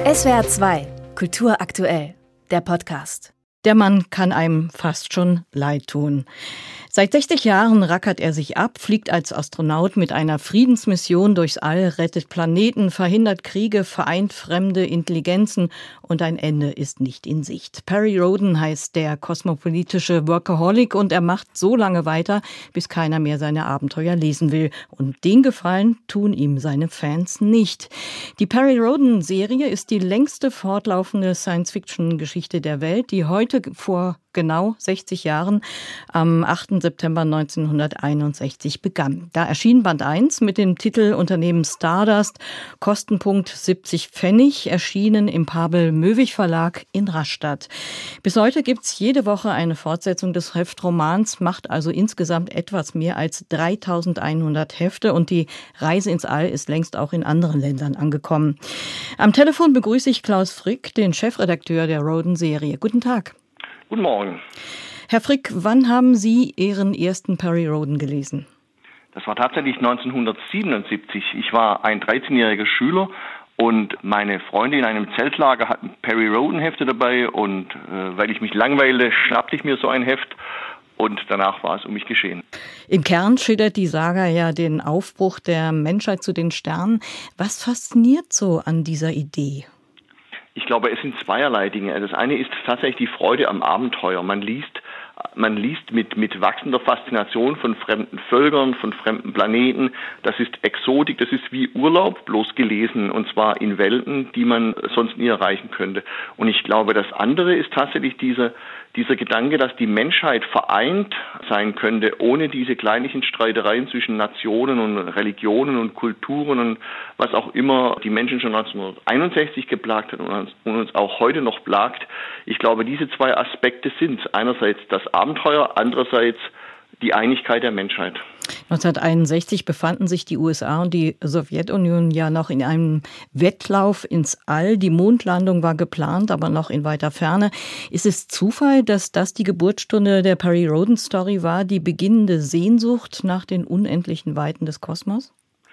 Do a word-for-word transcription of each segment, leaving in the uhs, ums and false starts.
S W R zwei, Kultur aktuell, der Podcast. Der Mann kann einem fast schon leid tun. Seit sechzig Jahren rackert er sich ab, fliegt als Astronaut mit einer Friedensmission durchs All, rettet Planeten, verhindert Kriege, vereint fremde Intelligenzen und ein Ende ist nicht in Sicht. Perry Rhodan heißt der kosmopolitische Workaholic und er macht so lange weiter, bis keiner mehr seine Abenteuer lesen will. Und den Gefallen tun ihm seine Fans nicht. Die Perry Rhodan-Serie ist die längste fortlaufende Science-Fiction-Geschichte der Welt, die heute vor genau sechzig Jahren am achten September neunzehnhunderteinundsechzig begann. Da erschien Band eins mit dem Titel Unternehmen Stardust, Kostenpunkt siebzig Pfennig, erschienen im Pabel-Möwig Verlag in Rastatt. Bis heute gibt's jede Woche eine Fortsetzung des Heftromans, macht also insgesamt etwas mehr als dreitausendeinhundert Hefte und die Reise ins All ist längst auch in anderen Ländern angekommen. Am Telefon begrüße ich Klaus Frick, den Chefredakteur der Rhodan-Serie. Guten Tag. Guten Morgen. Herr Frick, wann haben Sie Ihren ersten Perry Rhodan gelesen? Das war tatsächlich neunzehnhundertsiebenundsiebzig. Ich war ein dreizehnjähriger Schüler und meine Freunde in einem Zeltlager hatten Perry Rhodan Hefte dabei und äh, weil ich mich langweile, schnappte ich mir so ein Heft und danach war es um mich geschehen. Im Kern schildert die Saga ja den Aufbruch der Menschheit zu den Sternen. Was fasziniert so an dieser Idee? Ich glaube, es sind zweierlei Dinge. Das eine ist tatsächlich die Freude am Abenteuer. Man liest, man liest mit, mit wachsender Faszination von fremden Völkern, von fremden Planeten. Das ist Exotik, das ist wie Urlaub, bloß gelesen, und zwar in Welten, die man sonst nie erreichen könnte. Und ich glaube, das andere ist tatsächlich dieser, dieser Gedanke, dass die Menschheit vereint sein könnte, ohne diese kleinlichen Streitereien zwischen Nationen und Religionen und Kulturen und was auch immer die Menschen schon neunzehnhunderteinundsechzig geplagt hat und uns auch heute noch plagt. Ich glaube, diese zwei Aspekte sind einerseits das Abenteuer, andererseits die Einigkeit der Menschheit. neunzehnhunderteinundsechzig befanden sich die U S A und die Sowjetunion ja noch in einem Wettlauf ins All. Die Mondlandung war geplant, aber noch in weiter Ferne. Ist es Zufall, dass das die Geburtsstunde der Perry Rhodan Story war, die beginnende Sehnsucht nach den unendlichen Weiten des Kosmos?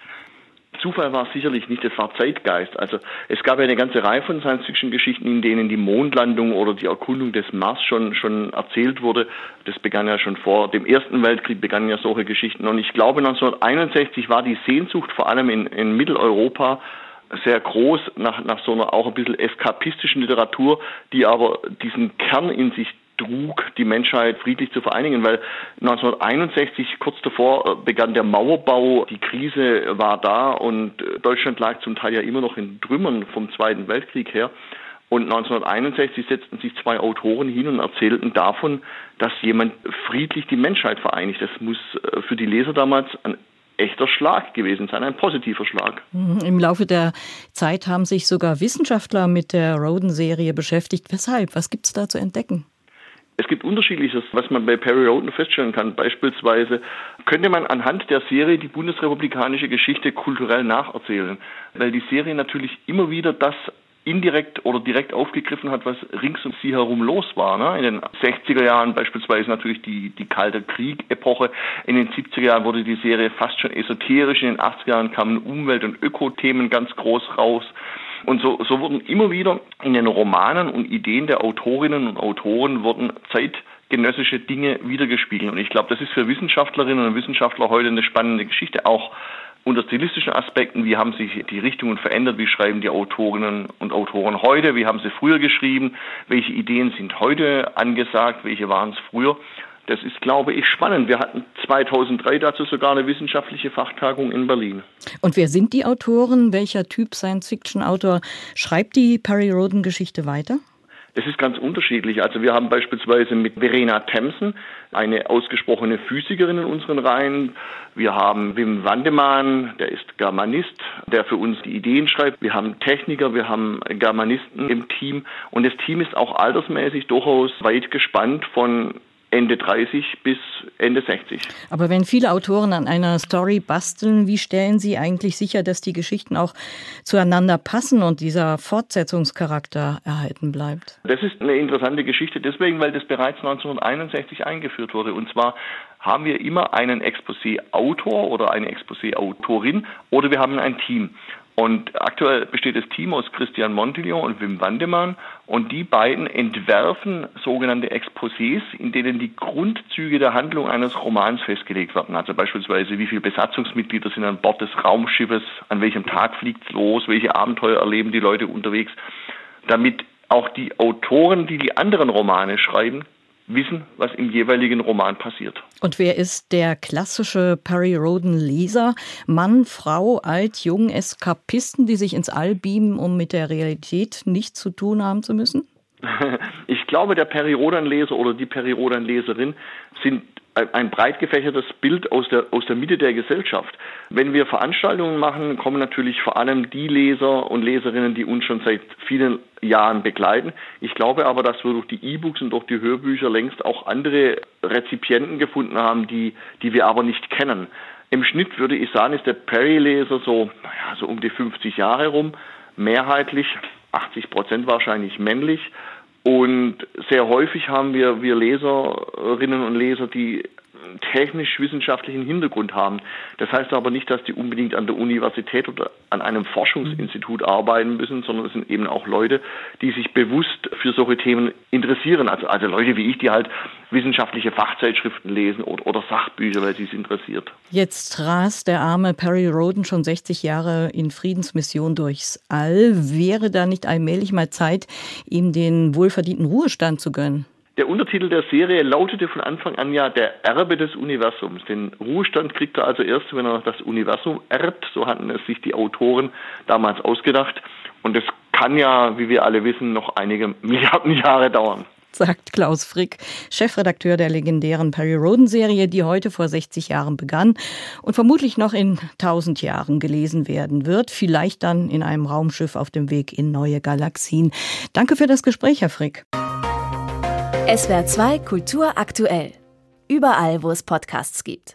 Zufall war es sicherlich nicht, es war Zeitgeist. Also es gab ja eine ganze Reihe von Science-Fiction-Geschichten, in denen die Mondlandung oder die Erkundung des Mars schon schon erzählt wurde. Das begann ja schon vor dem Ersten Weltkrieg, begannen ja solche Geschichten. Und ich glaube, neunzehnhunderteinundsechzig war die Sehnsucht vor allem in, in Mitteleuropa sehr groß nach, nach so einer auch ein bisschen eskapistischen Literatur, die aber diesen Kern in sich trug, die Menschheit friedlich zu vereinigen, weil neunzehnhunderteinundsechzig, kurz davor, begann der Mauerbau, die Krise war da und Deutschland lag zum Teil ja immer noch in Trümmern vom Zweiten Weltkrieg her. Und neunzehnhunderteinundsechzig setzten sich zwei Autoren hin und erzählten davon, dass jemand friedlich die Menschheit vereinigt. Das muss für die Leser damals ein echter Schlag gewesen sein, ein positiver Schlag. Im Laufe der Zeit haben sich sogar Wissenschaftler mit der Rhodan-Serie beschäftigt. Weshalb? Was gibt es da zu entdecken? Es gibt Unterschiedliches, was man bei Perry Rhodan feststellen kann. Beispielsweise könnte man anhand der Serie die bundesrepublikanische Geschichte kulturell nacherzählen, weil die Serie natürlich immer wieder das indirekt oder direkt aufgegriffen hat, was rings um sie herum los war. Ne? In den sechziger Jahren beispielsweise natürlich die, die Kalte Krieg-Epoche. In den siebziger Jahren wurde die Serie fast schon esoterisch. In den achtziger Jahren kamen Umwelt- und Ökothemen ganz groß raus. Und so, so wurden immer wieder in den Romanen und Ideen der Autorinnen und Autoren wurden zeitgenössische Dinge wiedergespiegelt. Und ich glaube, das ist für Wissenschaftlerinnen und Wissenschaftler heute eine spannende Geschichte, auch unter stilistischen Aspekten. Wie haben sich die Richtungen verändert? Wie schreiben die Autorinnen und Autoren heute? Wie haben sie früher geschrieben? Welche Ideen sind heute angesagt? Welche waren es früher? Das ist, glaube ich, spannend. Wir hatten zweitausenddrei dazu sogar eine wissenschaftliche Fachtagung in Berlin. Und wer sind die Autoren? Welcher Typ Science-Fiction-Autor schreibt die Perry Rhodan-Geschichte weiter? Es ist ganz unterschiedlich. Also wir haben beispielsweise mit Verena Temsen eine ausgesprochene Physikerin in unseren Reihen. Wir haben Wim Wandemann, der ist Germanist, der für uns die Ideen schreibt. Wir haben Techniker, wir haben Germanisten im Team. Und das Team ist auch altersmäßig durchaus weit gespannt von Ende dreißig bis Ende sechzig. Aber wenn viele Autoren an einer Story basteln, wie stellen Sie eigentlich sicher, dass die Geschichten auch zueinander passen und dieser Fortsetzungscharakter erhalten bleibt? Das ist eine interessante Geschichte deswegen, weil das bereits neunzehnhunderteinundsechzig eingeführt wurde. Und zwar haben wir immer einen Exposé-Autor oder eine Exposé-Autorin oder wir haben ein Team. Und aktuell besteht das Team aus Christian Montillon und Wim Wandemann und die beiden entwerfen sogenannte Exposés, in denen die Grundzüge der Handlung eines Romans festgelegt werden. Also beispielsweise, wie viele Besatzungsmitglieder sind an Bord des Raumschiffes, an welchem Tag fliegt's los, welche Abenteuer erleben die Leute unterwegs, damit auch die Autoren, die die anderen Romane schreiben, wissen, was im jeweiligen Roman passiert. Und wer ist der klassische Perry Rhodan-Leser? Mann, Frau, alt, jung, Eskapisten, die sich ins All beamen, um mit der Realität nichts zu tun haben zu müssen? Ich glaube, der Perry Rhodan-Leser oder die Perry Rhodan-Leserin sind ein breit gefächertes Bild aus der, aus der Mitte der Gesellschaft. Wenn wir Veranstaltungen machen, kommen natürlich vor allem die Leser und Leserinnen, die uns schon seit vielen Jahren begleiten. Ich glaube aber, dass wir durch die E-Books und durch die Hörbücher längst auch andere Rezipienten gefunden haben, die, die wir aber nicht kennen. Im Schnitt würde ich sagen, ist der Perry-Leser so, naja, so um die fünfzig Jahre rum, mehrheitlich, achtzig Prozent wahrscheinlich männlich. Und sehr häufig haben wir, wir Leserinnen und Leser, die technisch-wissenschaftlichen Hintergrund haben. Das heißt aber nicht, dass die unbedingt an der Universität oder an einem Forschungsinstitut arbeiten müssen, sondern es sind eben auch Leute, die sich bewusst für solche Themen interessieren. Also, also Leute wie ich, die halt wissenschaftliche Fachzeitschriften lesen oder, oder Sachbücher, weil sie es interessiert. Jetzt rast der arme Perry Rhodan schon sechzig Jahre in Friedensmission durchs All. Wäre da nicht allmählich mal Zeit, ihm den wohlverdienten Ruhestand zu gönnen? Der Untertitel der Serie lautete von Anfang an ja der Erbe des Universums. Den Ruhestand kriegt er also erst, wenn er das Universum erbt. So hatten es sich die Autoren damals ausgedacht. Und es kann ja, wie wir alle wissen, noch einige Milliarden Jahre dauern. Sagt Klaus Frick, Chefredakteur der legendären Perry Rhodan-Serie, die heute vor sechzig Jahren begann und vermutlich noch in tausend Jahren gelesen werden wird. Vielleicht dann in einem Raumschiff auf dem Weg in neue Galaxien. Danke für das Gespräch, Herr Frick. S W R zwei Kultur aktuell. Überall, wo es Podcasts gibt.